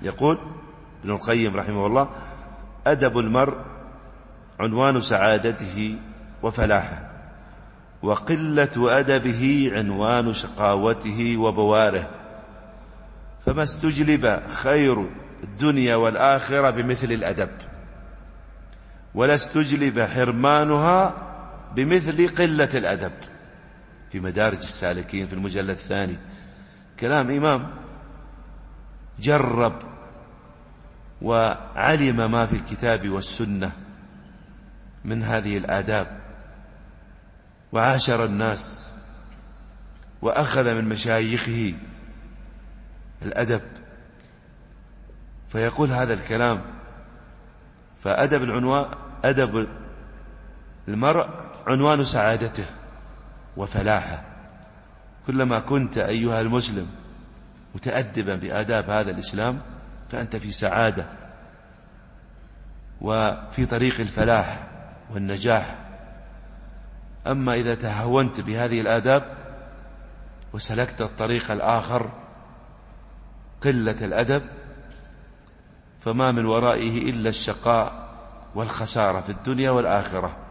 يقول ابن القيم رحمه الله: أدب المرء عنوان سعادته وفلاحه، وقلة أدبه عنوان شقاوته وبواره، فما استجلب خير الدنيا والآخرة بمثل الأدب، ولا استجلب حرمانها بمثل قلة الأدب. في مدارج السالكين في المجلد الثاني، كلام إمام جرب وعلم ما في الكتاب والسنة من هذه الآداب، وعاشر الناس وأخذ من مشايخه الأدب، فيقول هذا الكلام. فأدب أدب المرء عنوان سعادته وفلاحه. كلما كنت أيها المسلم متأدبا بآداب هذا الإسلام فأنت في سعادة وفي طريق الفلاح والنجاح. أما إذا تهاونت بهذه الآداب وسلكت الطريق الآخر قلة الأدب فما من ورائه إلا الشقاء والخسارة في الدنيا والآخرة.